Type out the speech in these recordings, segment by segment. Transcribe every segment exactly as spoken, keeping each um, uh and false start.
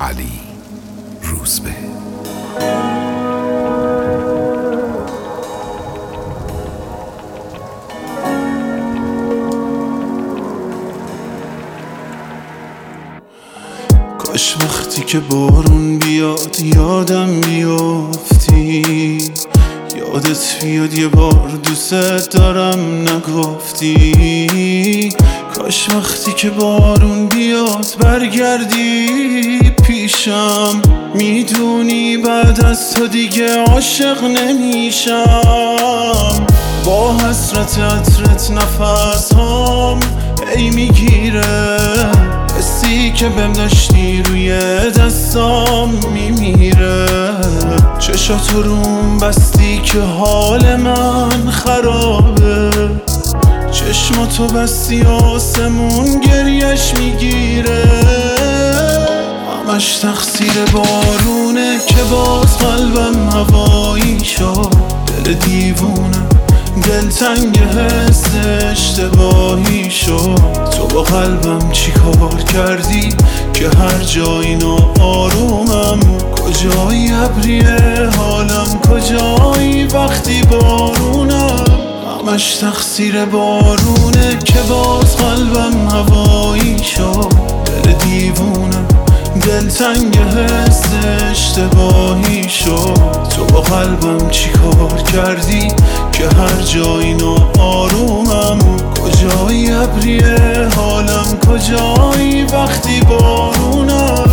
علی روزبه. کاش وقتی که بارون بیاد یادم بیافتی، یادت بیاد یه بار دوست دارم نگفتی. کاش وقتی که بارون بیاد برگردی پیشم، میدونی بعد از تو دیگه عاشق نمیشم. با حسرت عطرت نفس هم ای میگیره، حسی که بهم داشتی روی دستام میمیره. چشاتو روم بستی که حال من خرابه، چشماتو بستی آسمون گریش میگیره. همش تقصیر بارونه که باز قلبم هوایی شد. دل دیوونه دلتنگ حس اشتباهی شد. تو با قلبم چی کار کردی که هر جایی ناآرومم؟ کجایی ابریه حالم، کجایی وقتی بارونم؟ همش تقصیر بارونه که باز قلبم هوایی شد. دل دیوونه دلتنگ حس اشتباهی شد. تو با قلبم چی کار کردی که هر جایی ناآرومم؟ کجایی ابریه حالم، کجایی وقتی بارونم؟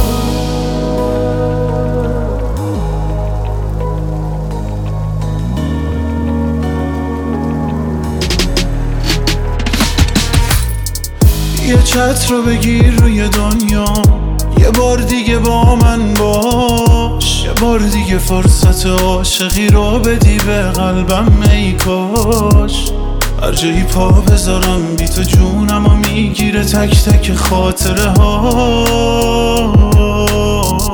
یه چتر رو بگیر روی دنیا، یه بار دیگه با من باش. یه بار دیگه فرصت عاشقی رو بدی به قلبم ای کاش. هر جایی پا بذارم بی تو جونم و میگیره تک تک خاطره هاش.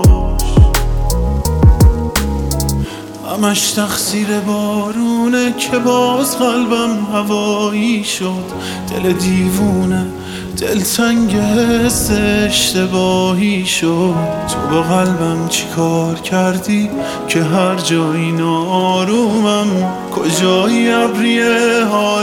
همش تقصیر بارونه که باز قلبم هوایی شد. دل دیوونه دلتنگ حس اشتباهی شد. تو با قلبم چی کار کردی که هر جایی ناآرومم؟ کجایی ابریه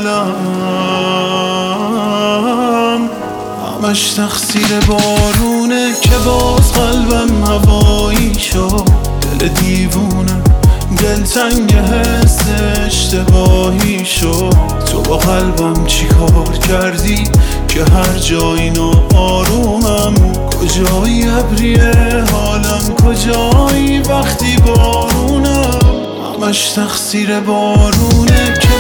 حالم؟ همش تقصیر بارونه که باز قلبم هوایی شد. دل دیوونه دلتنگ حس اشتباهی شد. تو با قلبم چی کار کردی که هر جایی ناآرومم؟ کجایی ابریه حالم، کجایی وقتی بارونم؟ همش تقصیر بارونه که